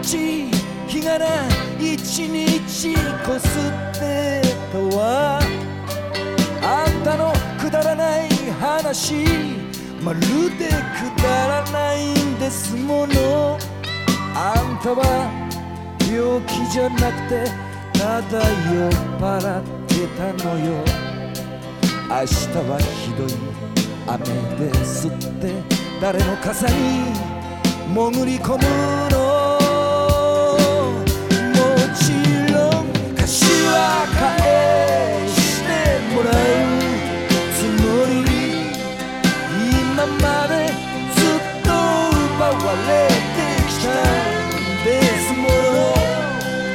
ち日がな一日こすってとはあんたのくだらない話まるでくだらないんですもの。あんたは病気じゃなくてただ酔っ払ってたのよ。明日はひどい雨ですって誰の傘に潜り込むの。もちろん柏